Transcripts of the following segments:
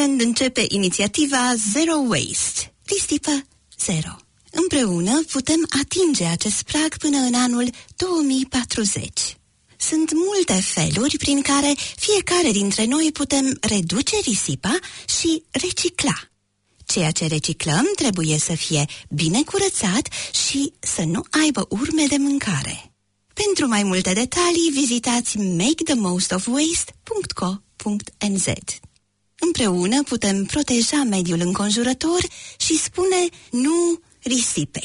weekend începe inițiativa Zero Waste, risipă zero. Împreună putem atinge acest prag până în anul 2040. Sunt multe feluri prin care fiecare dintre noi putem reduce risipa și recicla. Ceea ce reciclăm trebuie să fie bine curățat și să nu aibă urme de mâncare. Pentru mai multe detalii, vizitați makethemostofwaste.co.nz. Împreună putem proteja mediul înconjurător și spune nu risipei.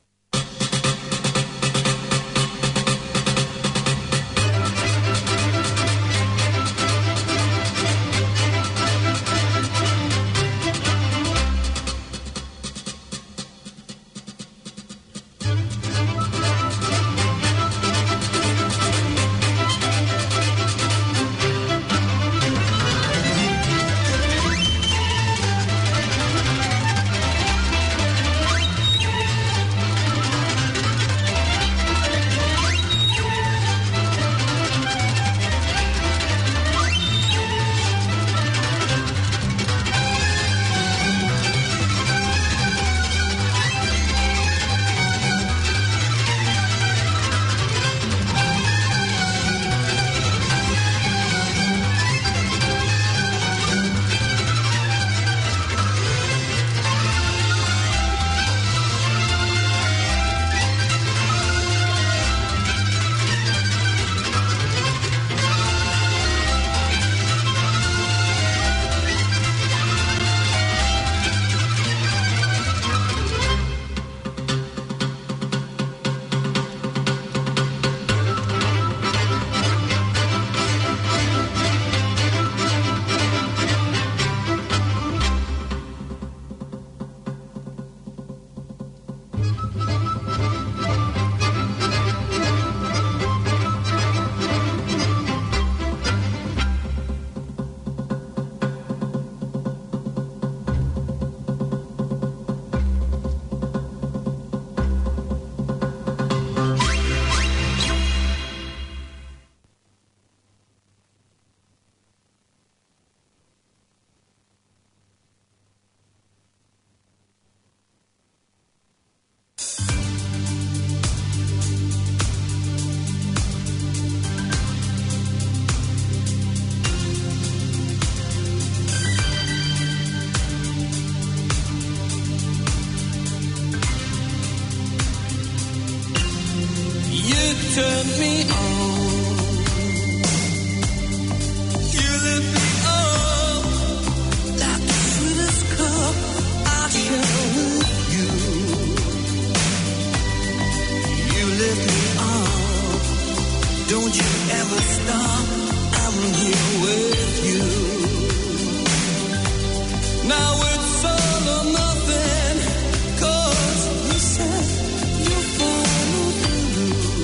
turn me on. You lift me up like the sweetest cup I share with you. You lift me up. Don't you ever stop. I'm here with you. Now it's all or nothing, 'cause you said you follow through.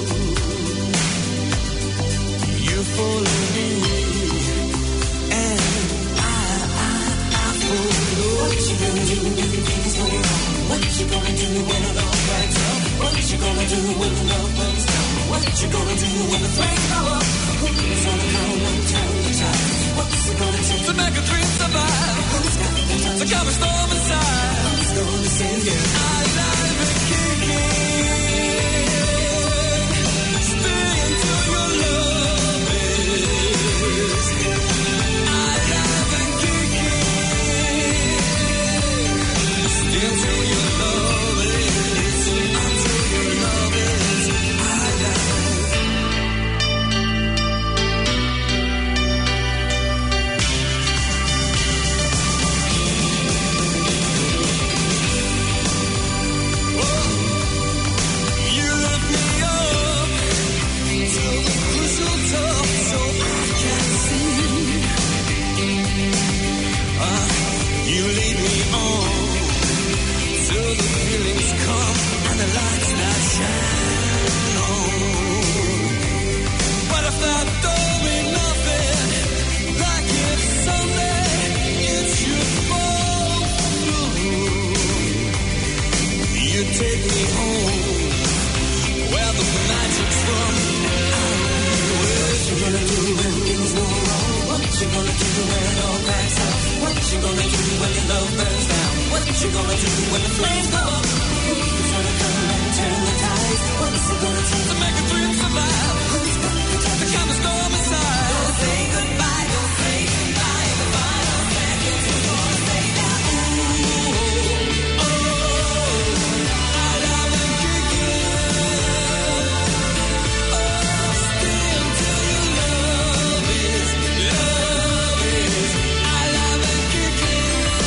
You follow me, and I follow. What you gonna do when the things go wrong? What you gonna do when it all breaks up? What you gonna do when love breaks down? What you gonna do when the flames go up? Who's gonna come and turn the tide? What's it gonna take to make a dream survive? Who's got the time to come and storm inside? Who's gonna save you? I live and kicking. Stay until your love is. I live and kicking. Stay until your love is. Until your love is. I live. gonna do when the flames go up? Who's gonna come and turn the tides? What's it gonna take to make a dream survive? Who's gonna the kind of storm aside? Don't say goodbye, don't say goodbye. The final seconds we're gonna say now. Ooh, oh, I love and kick it. Oh, stay until your love is. I love and kick it.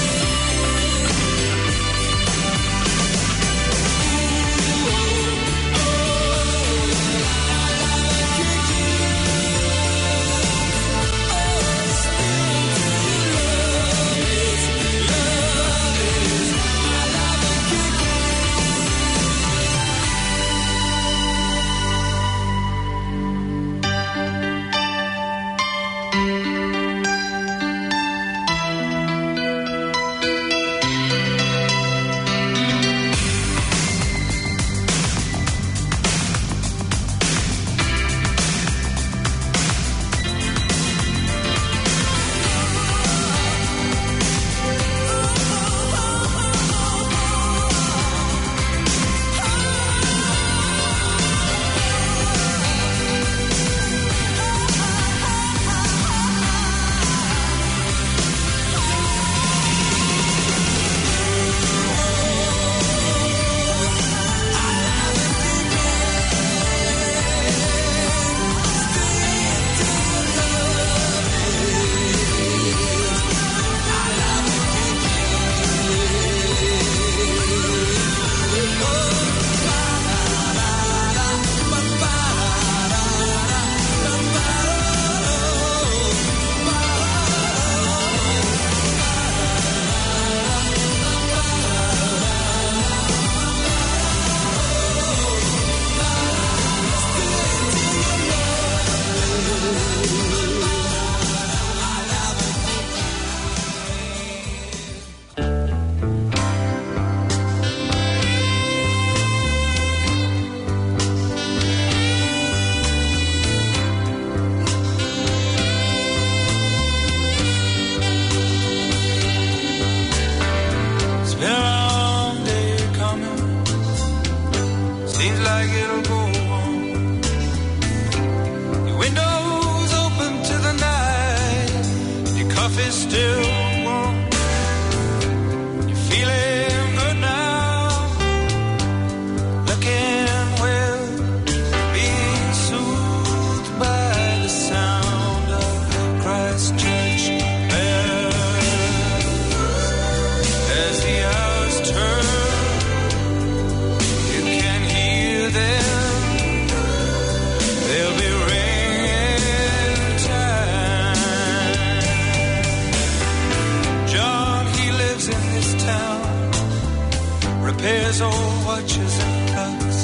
Repairs old watches and clocks.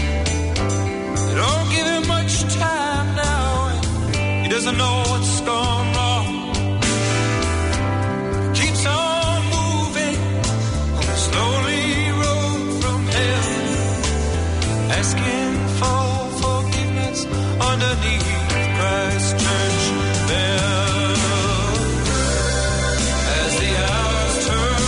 They don't give him much time now, and he doesn't know what's gone wrong. Keeps on moving on this lonely road from hell, asking for forgiveness underneath Christ Church bell. As the hours turn,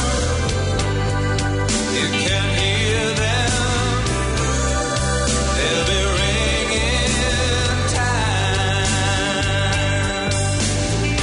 you can hear them. They'll be ringing time.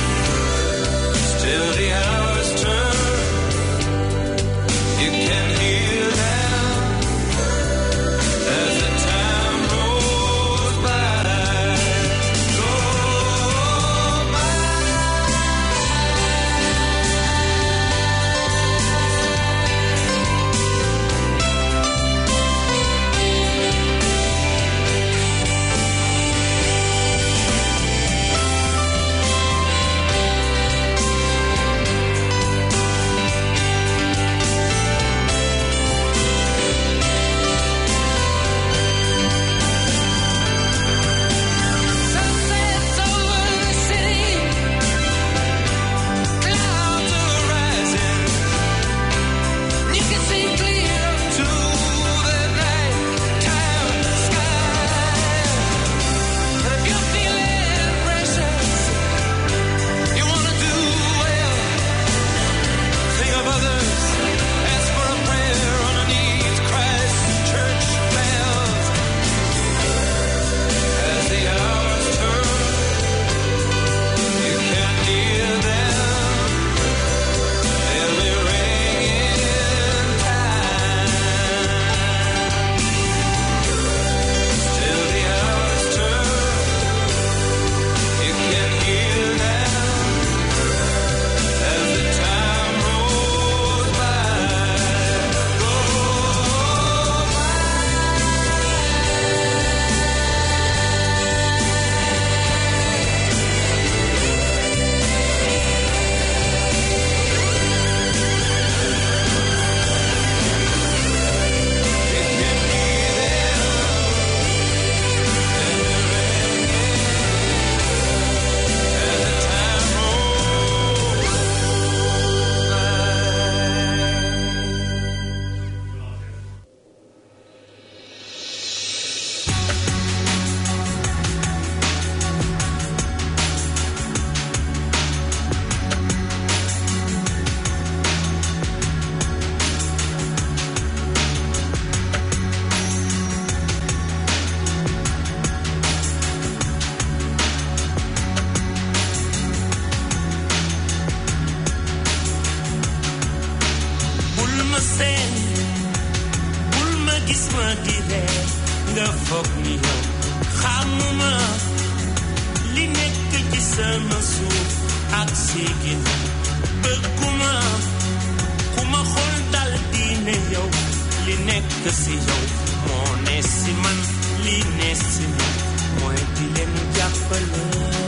nga foog ni yow xamuma li nekk ci sama suuf ak sigin bëgguma ku ma xool dal di ne yow li nekk si yow moo ne si man li ne si man mooy di leen jàppale.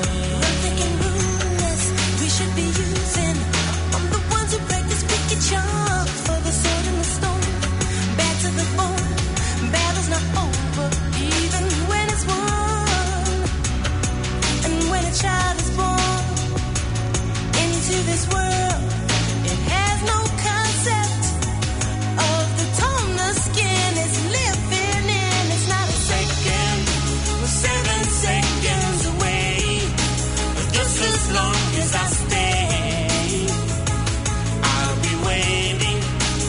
We should be using. I'm the ones who practice wicked charm for the sword and the stone. Bad to the bone. Battle's not over, even when it's won. And when a child is born into this world, it has no concept of the tone the skin is living in. It's not a second, we're 7 seconds away. Just as long as I stay, I'll be waiting.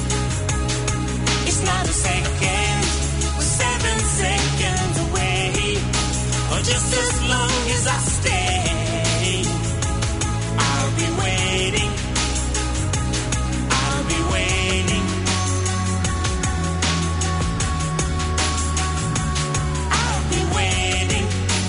It's not a second, we're 7 seconds away. Or just as long as I stay, I'll be waiting. I'll be waiting. I'll be waiting.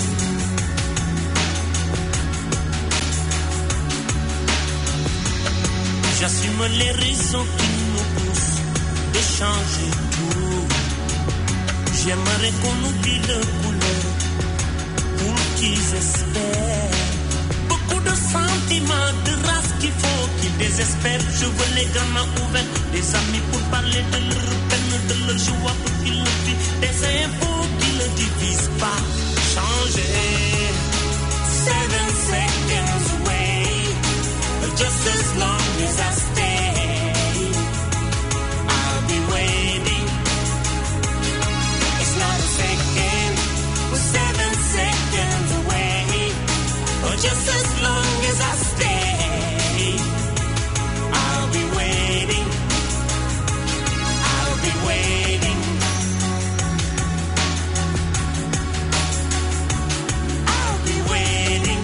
J'assume les raisons qui nous poussent de changer tout. J'aimerais qu'on oublie le couleur pour qu'ils espèrent. Beaucoup de sentiments, de race qu'il faut qu'ils désespèrent. Je veux les gamins ouverts, des amis pour parler de leur peine, de leur joie pour qu'ils le vivent. Des infos qui ne divisent pas. Changer. 7 seconds away. Just as long as I stay, I'll be waiting. It's not a second, we're 7 seconds away. Or just as long as I stay, I'll be waiting. I'll be waiting. I'll be waiting.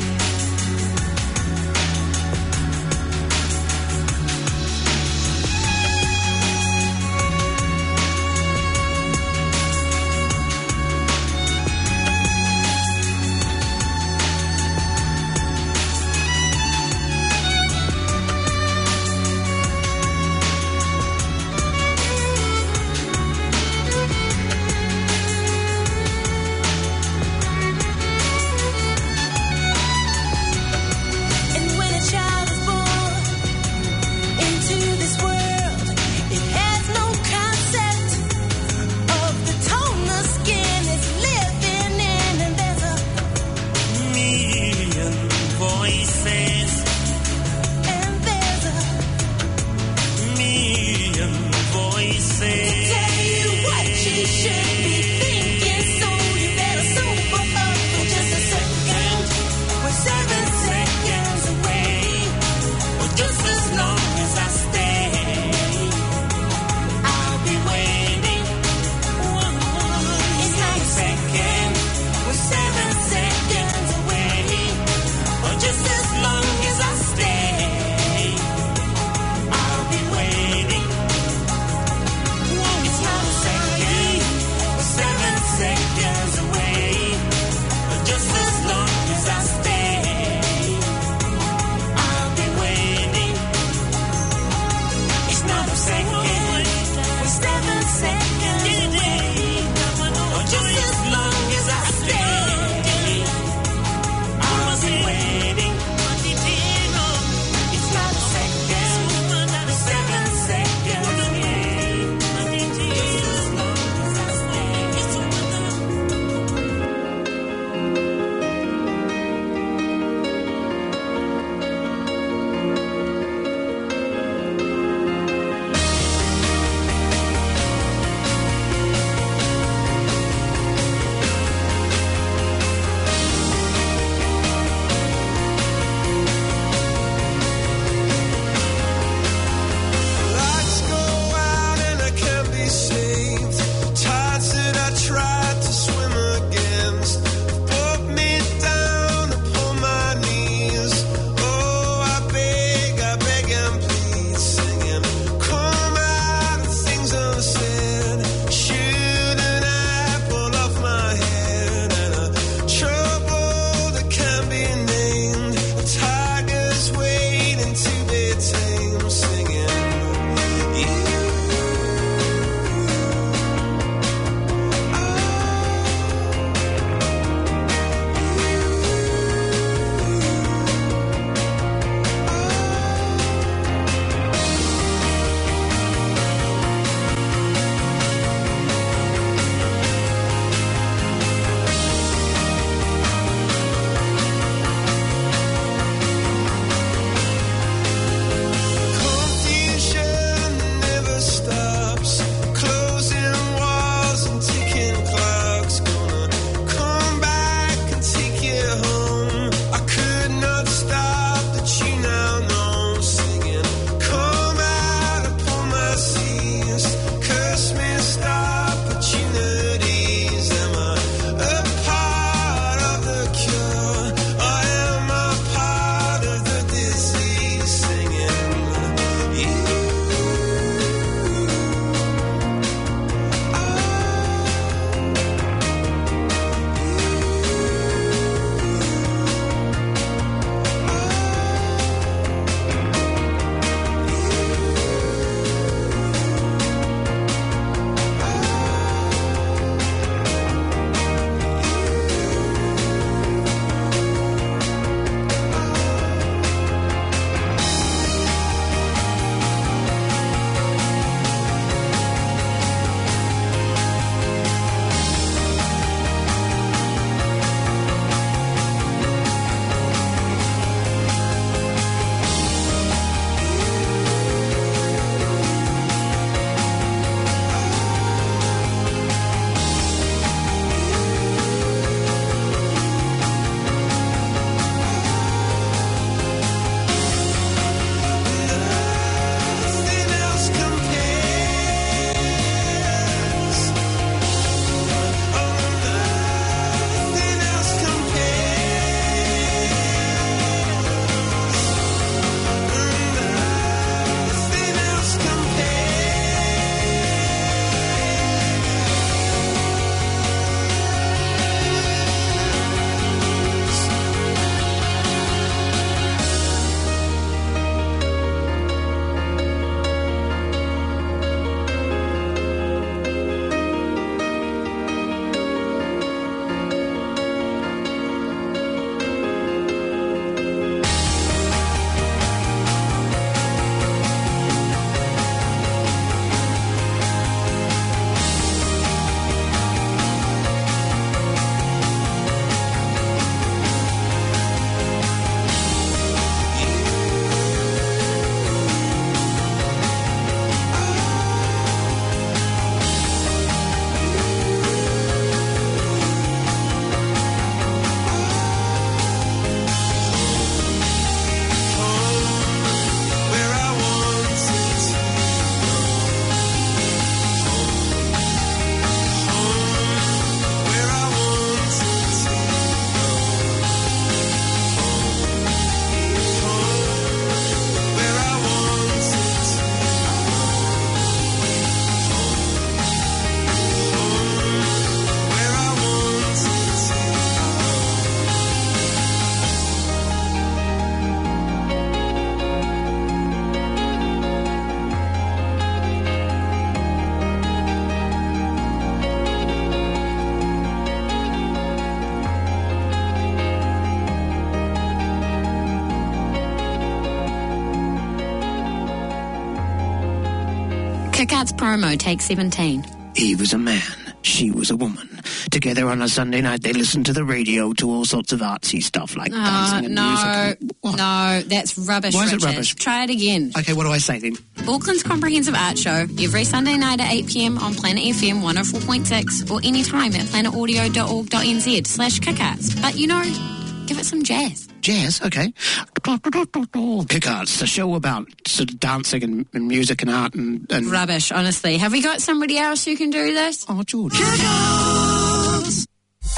Kickarts promo, take 17. He was a man, she was a woman. Together on a Sunday night, they listened to the radio to all sorts of artsy stuff like dancing and music. What? No, that's rubbish, Why is it Richard. rubbish? Try it again. Okay, what do I say then? Auckland's Comprehensive Art Show, every Sunday night at 8 p.m. on Planet FM 104.6 or anytime at planetaudio.org.nz/kickarts. But, give it some jazz. Jazz, okay. Kickarts, the show about sort of dancing and music and art and... Rubbish, honestly. Have we got somebody else who can do this? Oh, George. Kickarts!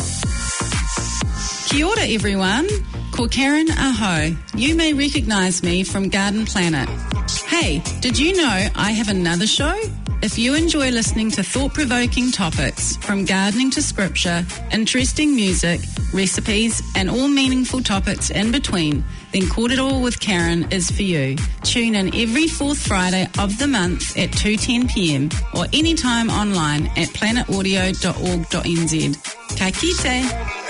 Kia ora, everyone. Ko Karen Aho. You may recognise me from Garden Planet. Hey, did you know I have another show? If you enjoy listening to thought-provoking topics, from gardening to scripture, interesting music, recipes, and all meaningful topics in between, then Kōrero with Karen is for you. Tune in every fourth Friday of the month at 2:10 p.m. or anytime online at planetaudio.org.nz. Ka kite!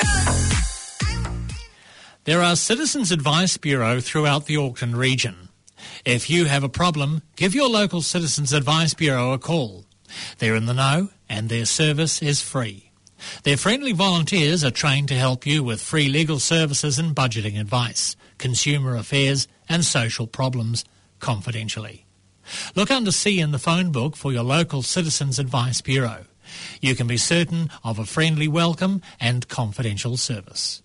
There are Citizens Advice Bureau throughout the Auckland region. If you have a problem, give your local Citizens Advice Bureau a call. They're in the know and their service is free. Their friendly volunteers are trained to help you with free legal services and budgeting advice, consumer affairs and social problems confidentially. Look under C in the phone book for your local Citizens Advice Bureau. You can be certain of a friendly welcome and confidential service.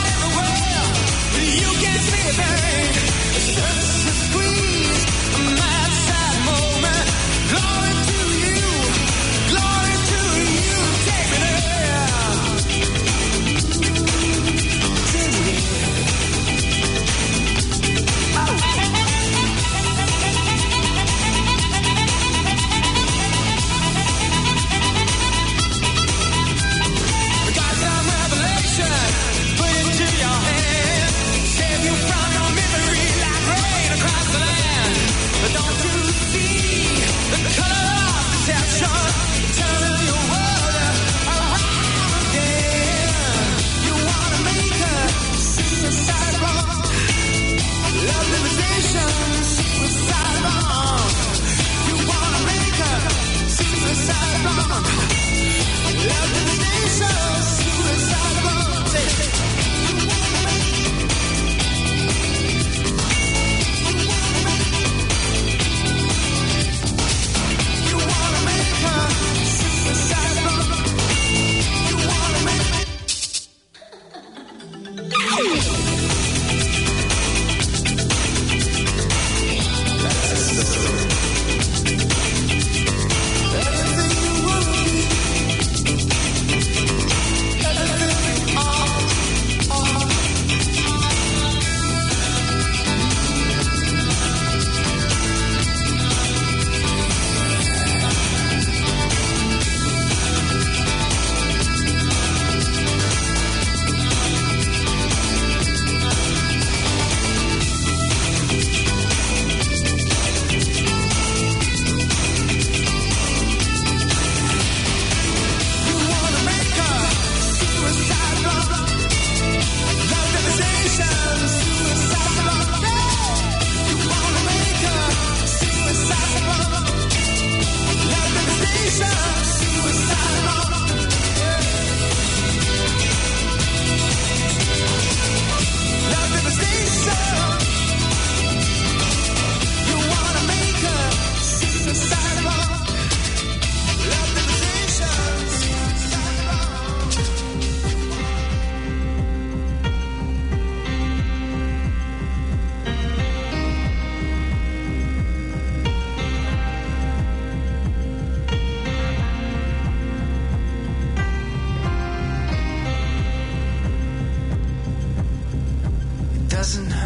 You can see it, babe. It's just a squeeze.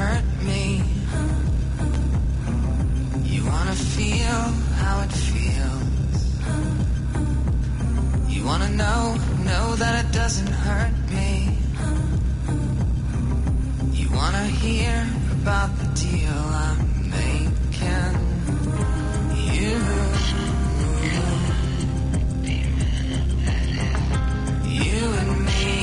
hurt me. You wanna feel how it feels. You wanna know that it doesn't hurt me. You wanna hear about the deal I'm making. You and me.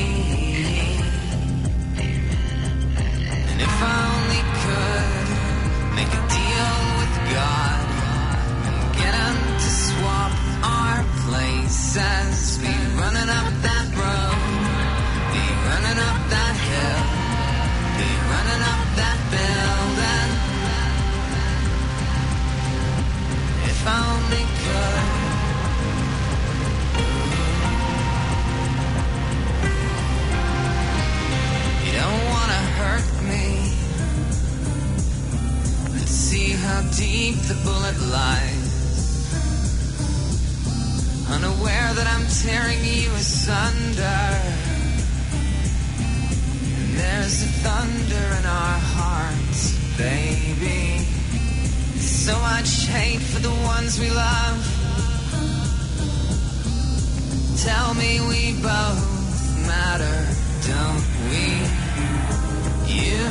And if I only could make a deal with God, get him to swap our places, be running up that road, be running up that hill, be running up that building. If I only could. You don't wanna hurt me. Let's see how deep the bullet lies. Unaware that I'm tearing you asunder. And there's a thunder in our hearts, baby. So much hate for the ones we love. Tell me we both matter, don't we? You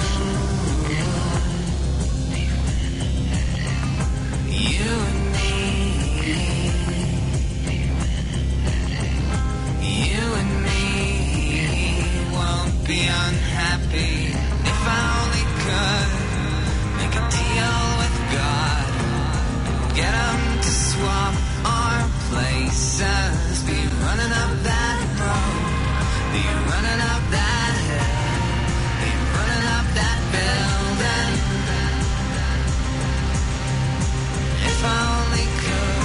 and me. You and me won't be unhappy. If I only could make a deal with God, get him to swap our places, be running up that road, be running up that hill, be running up that building. If I only could.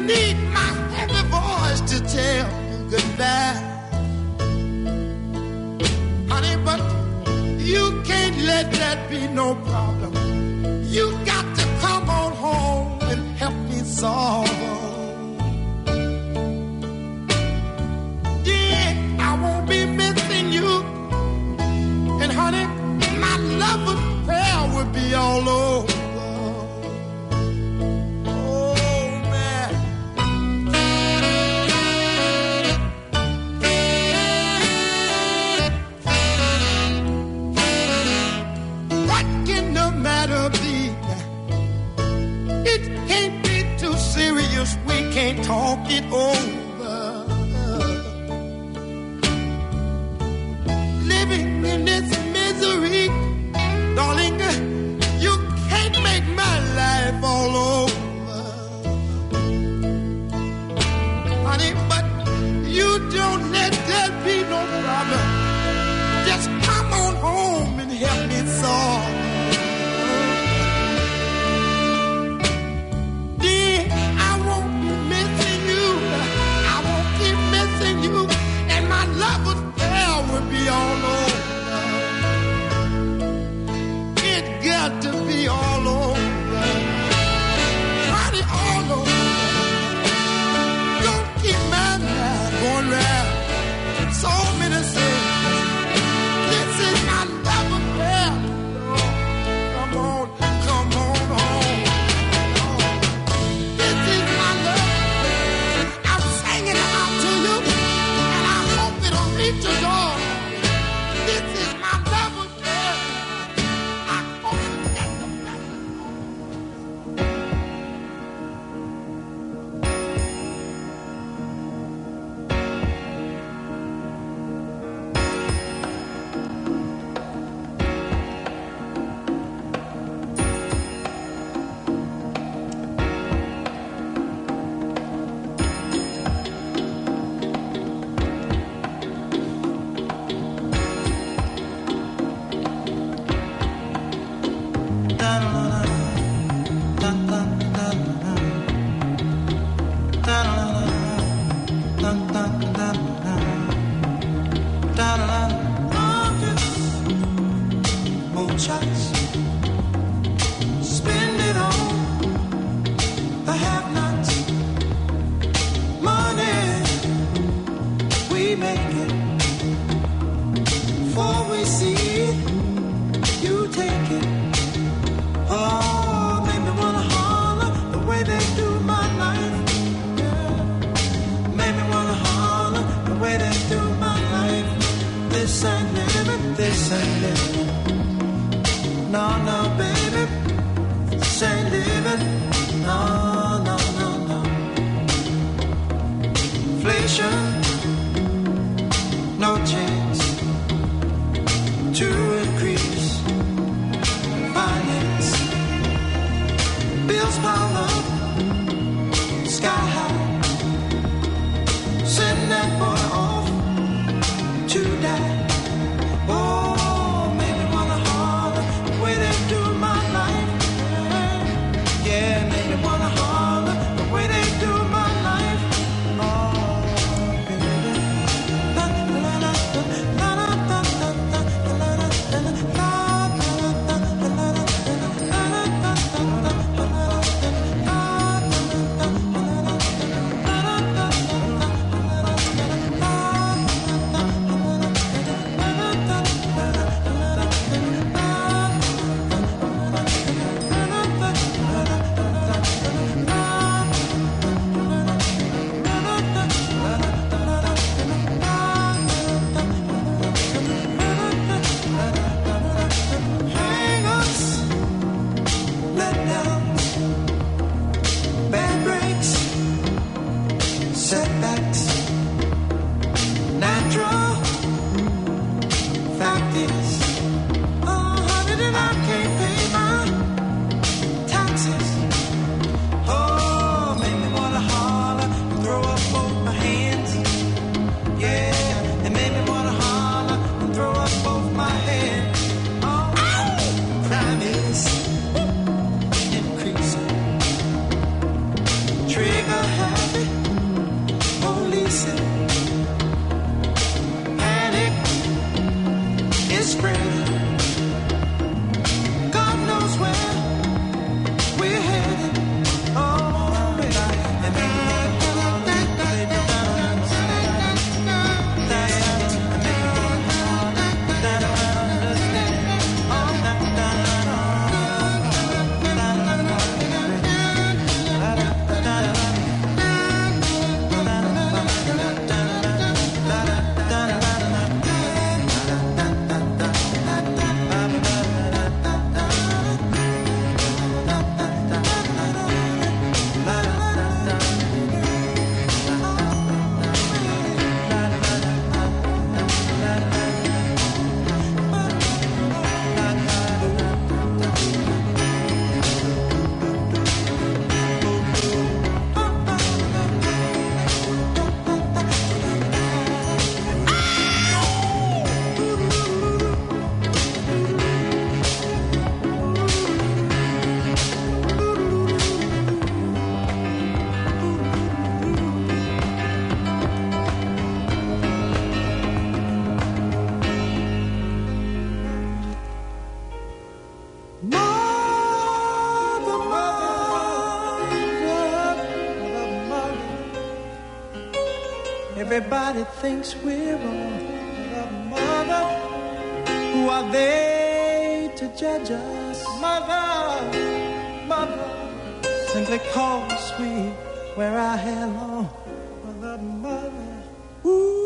need my heavy voice to tell you goodbye. Honey, but you can't let that be no problem. You got to come on home and help me solve. Yeah, I won't be missing you. And honey, my love and prayer will be all over. We can't talk it over. Living in this misery, darling, you can't make my life all over. Honey, but you don't let that be no problem. Just come on home and help me solve. All over. It got to be all over. Honey, all over. Don't keep my mind going round. So many things. This is my love affair. Come on, come on home. This is my love affair. I'm singing it out to you, and I hope it'll reach your door. Everybody thinks we're wrong. But mother, who are they to judge us? Mother, mother, simply cause we wear our hair long. Mother, mother, ooh.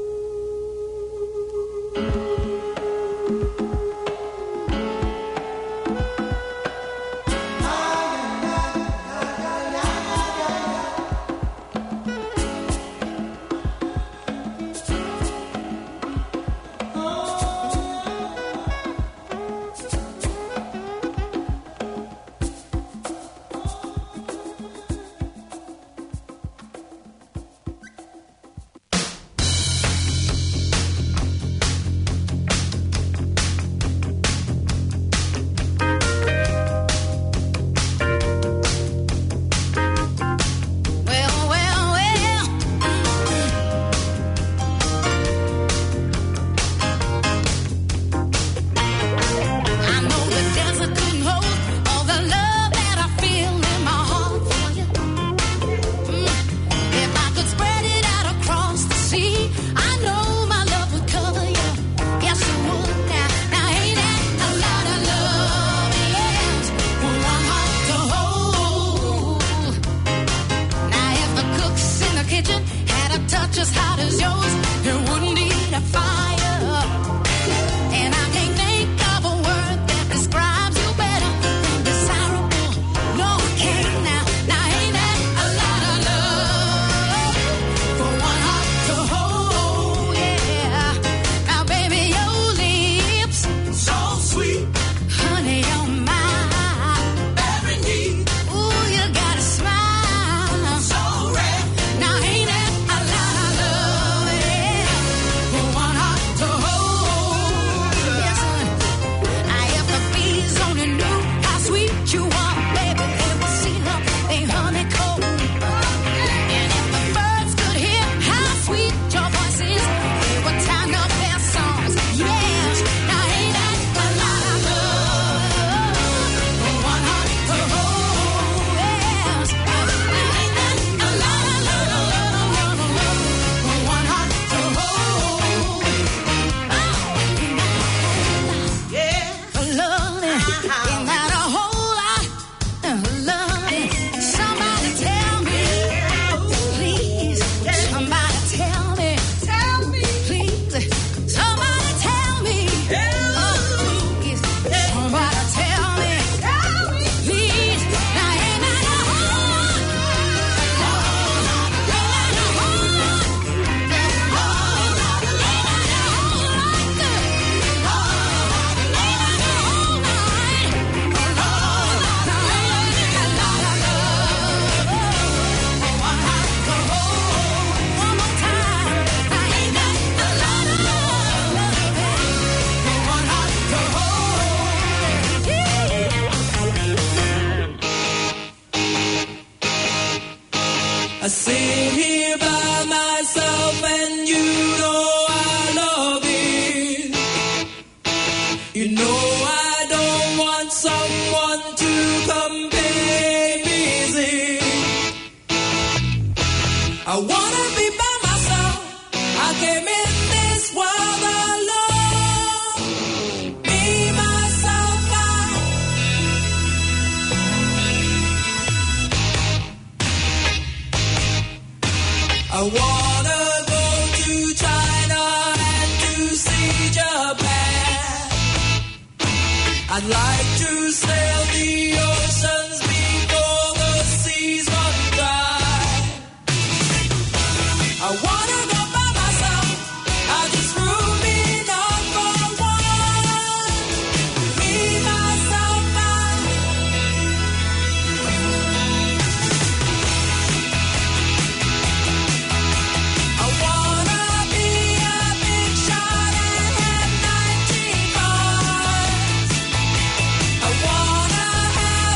I sit here by myself and you know I love it. You know I don't want someone to come babysit. I wanna be by myself. I came in this world alone. Me, myself, I wanna go to China and to see Japan. I'd like to sail the oceans before the seas run dry. I wanna go by myself. I'll just room in on for one. Me, myself, I wanna be a big shot and have 19 cars. I wanna have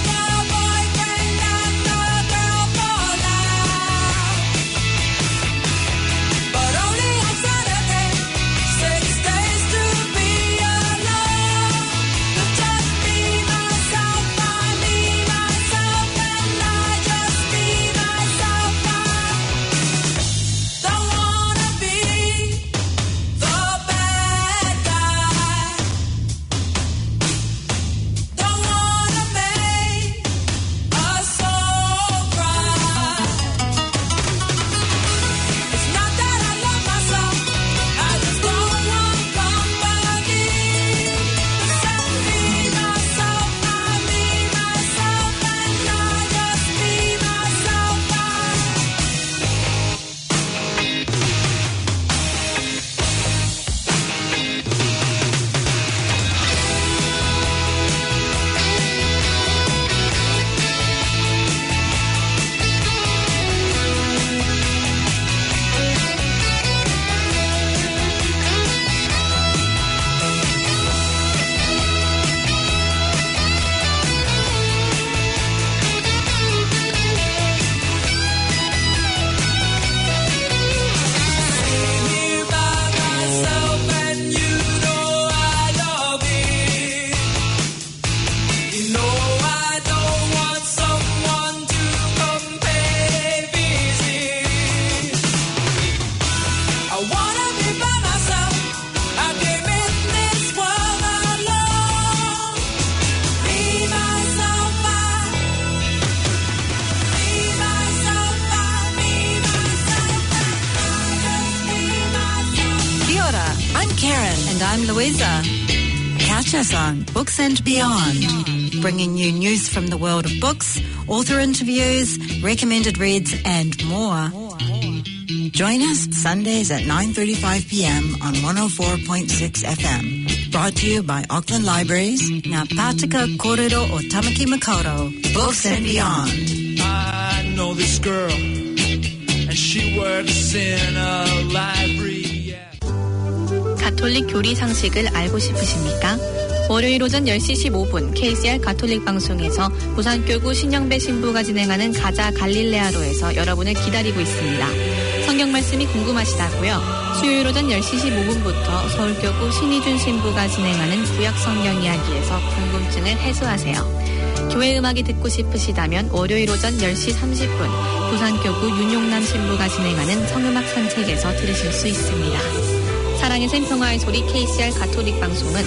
And I'm Louisa. Catch us on Books and Beyond, bringing you news from the world of books, author interviews, recommended reads, and more. Join us Sundays at 9:35 p.m. on 104.6 FM. Brought to you by Auckland Libraries, Ngā Pātika Kōrero o Tamaki Makaurau, Books and Beyond. I know this girl, and she works in a library. 가톨릭 교리 상식을 알고 싶으십니까? 월요일 오전 10시 15분 KCR 가톨릭 방송에서 부산교구 신영배 신부가 진행하는 가자 갈릴레아로에서 여러분을 기다리고 있습니다. 성경 말씀이 궁금하시다고요? 수요일 오전 10시 15분부터 서울교구 신희준 신부가 진행하는 구약 성경 이야기에서 궁금증을 해소하세요. 교회 음악이 듣고 싶으시다면 월요일 오전 10시 30분 부산교구 윤용남 신부가 진행하는 성음악 산책에서 들으실 수 있습니다. 사랑의 샘 평화의 소리 KCR 가톨릭 방송은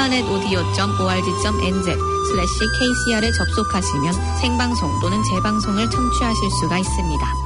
planetaudio.org.nz/KCR에 접속하시면 생방송 또는 재방송을 청취하실 수가 있습니다.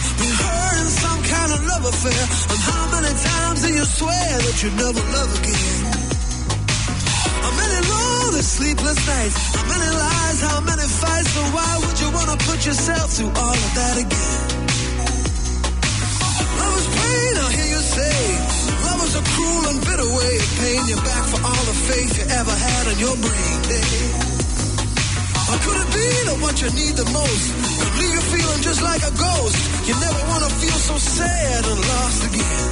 been hurt in some kind of love affair? And how many times do you swear that you'd never love again? How many lonely sleepless nights? How many lies? How many fights? So why would you want to put yourself through all of that again? Love is pain, I hear you say. Love is a cruel and bitter way of paying you back for all the faith you ever had in your brain. Or could it be that what you need the most could leave you feeling just like a ghost? You never want to feel so sad and lost again.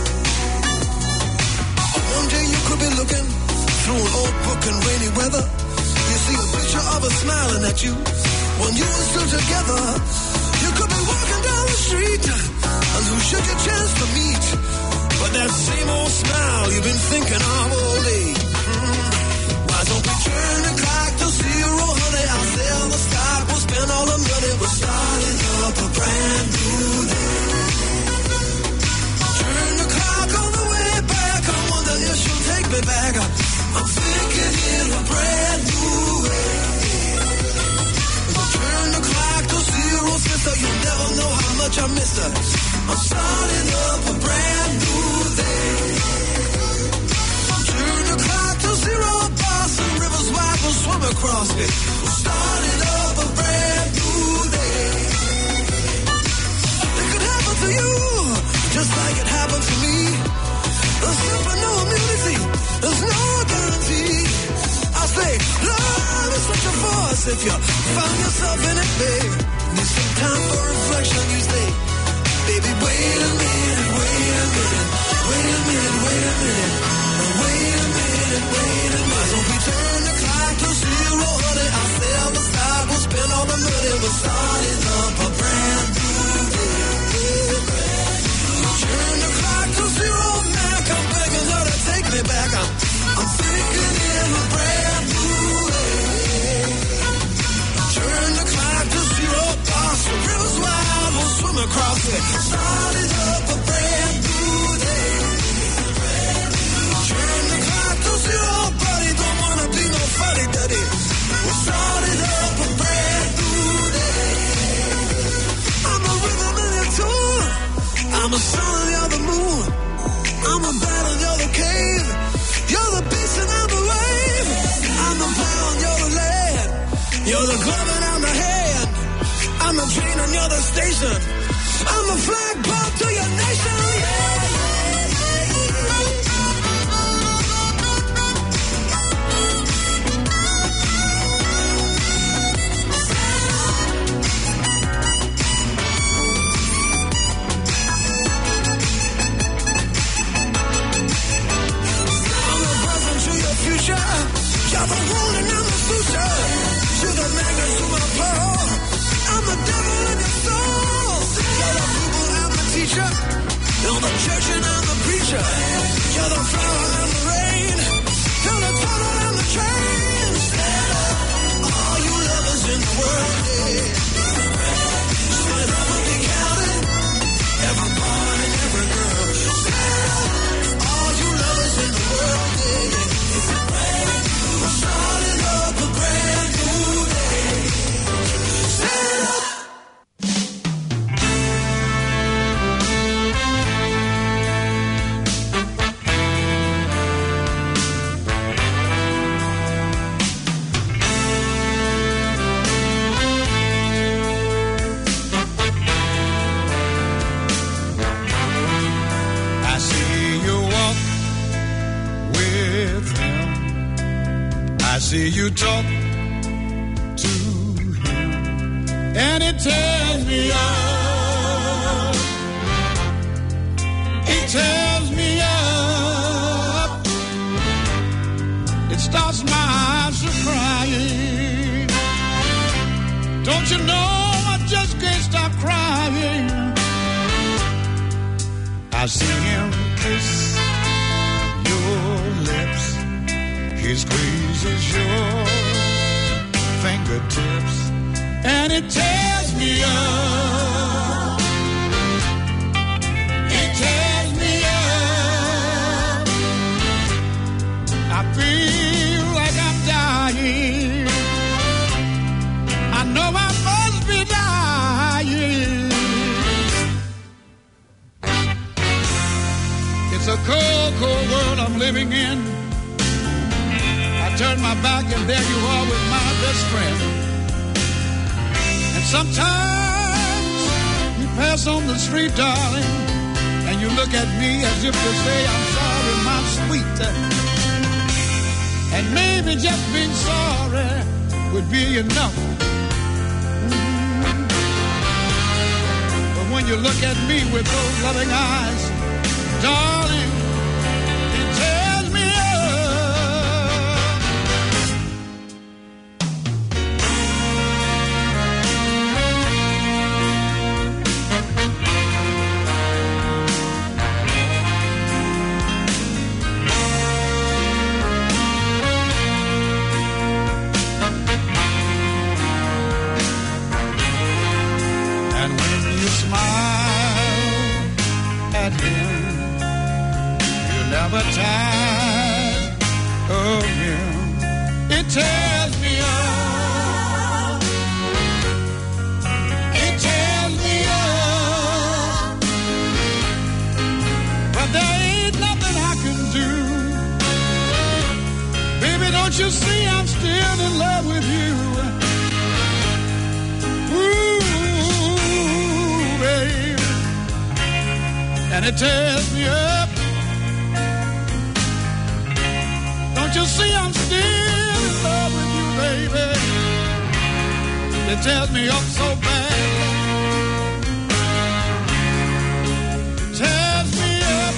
One day you could be looking through an old book in rainy weather. You see a picture of her smiling at you when you were still together. You could be walking down the street and who should you chance to meet? But that same old smile you've been thinking of all day. Why don't we turn the clock to 0, honey? I'll sell the stock, we'll spend all the money. We're starting up a brand new day. Turn the clock on the way back. I wonder if she'll take me back. I'm thinking in a brand new way. Turn the clock to 0, sister. You'll never know how much I missed her. I'm starting up a brand new day. Turn the clock to 0, boss, and rivers wide will swim across me. We're starting up a brand new day. It could happen to you, just like it happened to me. There's simply no immunity, there's no guarantee. I say, love is such a force if you find yourself in it, babe. Need some time for reflection, you say. Baby, wait a minute, wait a minute, wait a minute, wait a minute, wait a minute, wait a minute. So we turn the clock to 0, honey. I'll sell the stock, we'll spend all the money. We're starting up a brand new day. Turn the clock to 0, Mac. I'm begging her to take me back. I'm thinking in a brand new day. Turn the clock to 0, boss. The river's wide, we'll swim across it. Started up a brand new day. Turn the clock to 0, buddy. Don't wanna be no fuddy-duddy. We started up a brand new day. I'm a rhythm and a tune. I'm a sun and you're the moon. I'm a bat and you're the cave. You're the beast and I'm the wave. I'm the plow and you're the land. You're the glove and I'm the hand. I'm the train and you're the station. I'm the flag brought to your nation. I'm the present to your future. You're the wound and I'm the suture. You're the magnet to my pearl. I'm the devil in your soul. You're the pupil and the teacher. You're the church and I'm the preacher. You're the flower and the rain. You're the tunnel and the train. All you lovers in the world, yeah. Stand up and be counted. Every boy and every girl. All you lovers in the world, yeah. We're starting up a brand new day. Stand up. I see you walk with him. I see you talk to him. And it tears me up. It tears me up. It starts my eyes to crying. Don't you know I just can't stop crying? I see him kiss your lips. He squeezes your fingertips. And it tears me up. It tears me up. I feel like I'm dying. I know I must be dying. It's a cold, cold world I'm living in. I turn my back and there you are with my best friend. And sometimes you pass on the street, darling, and you look at me as if to say, I'm sorry, my sweet. And maybe just being sorry would be enough. But when you look at me with those loving eyes, darling, it tears me And when you smile at him, never tired of him. It tears me up. It tears me up. But there ain't nothing I can do. Baby, don't you see I'm still in love with you? Ooh, baby. And it tears me up. Don't you see I'm still in love with you, baby? It tears me up so bad. It tears me up.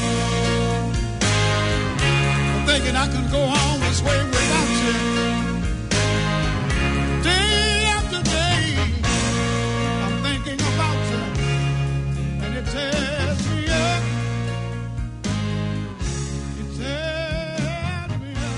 I'm thinking I can go on this way without you. Day after day, I'm thinking about you. And it tears me up. It tears me up.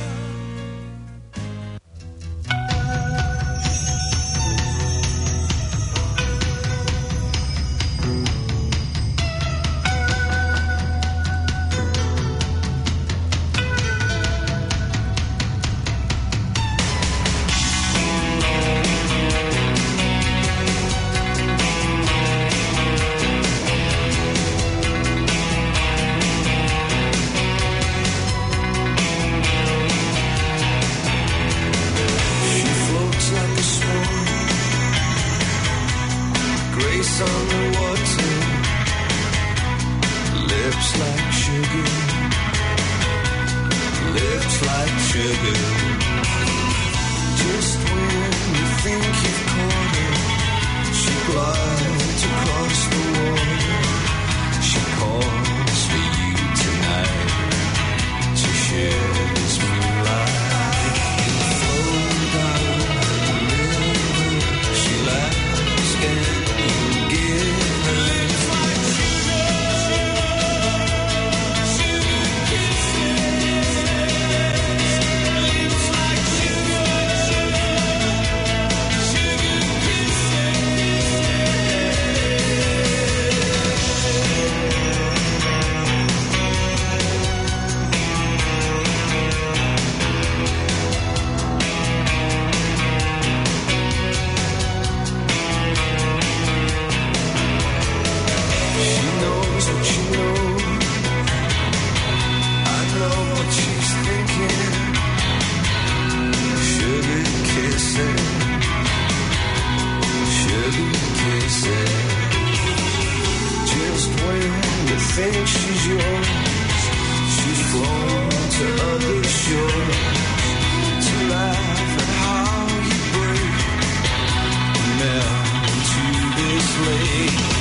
She floats like a swan, grace on the water, lips like sugar, lips like sugar. Just when you think you've caught her, she glides across the water. She calls for you tonight to share this moonlight. Flow down the river, she laughs and gives her lips like sugar kisses, lips like sugar She knows what you know. I know what she's thinking. Sugar kissing, sugar kissing. Just when you think she's yours, she's flown to other shores to laugh at how you break and melt to this lake.